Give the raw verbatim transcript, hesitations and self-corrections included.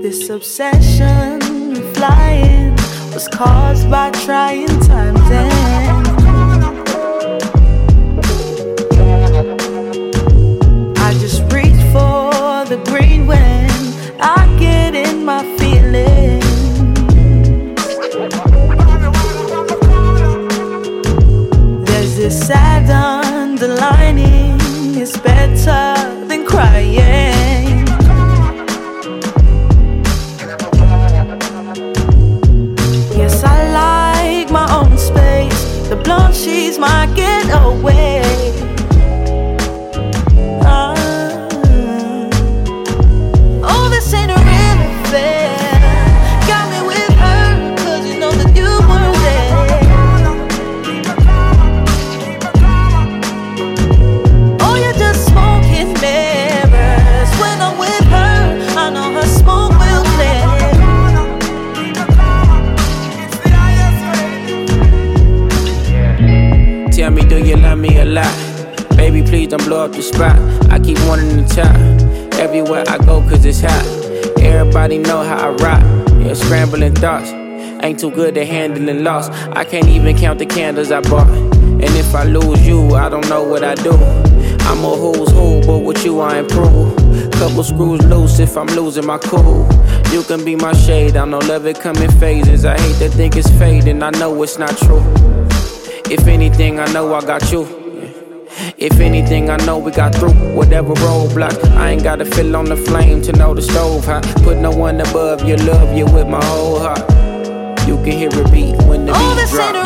This obsession with flying was caused by trying times and I just reach for the green when I get in my feelings. There's this sad underlining, it's better than crying. Yes, I like my own space. The blonde, she's my getaway. Ah. Oh, this ain't a real affair. Got me with her, cause you know that you were there. Oh, you're just smoking mirrors. When I'm with her, I know her smoke will clear. Tell me, do you love me a lot? Baby, please don't blow up the spot. I keep wanting to top everywhere I go, cause it's hot. Everybody know how I rock. Yeah, scrambling thoughts. Ain't too good at handling loss. I can't even count the candles I bought. And if I lose you, I don't know what I do. I'm a who's who, but with you I improve. Couple screws loose if I'm losing my cool. You can be my shade, I know love it come in phases. I hate to think it's fading, I know it's not true. If anything, I know I got you. If anything, I know we got through whatever roadblocks. I ain't gotta fill on the flame to know the stove hot. Put no one above you, love you with my whole heart. You can hear it beat when the beat drop.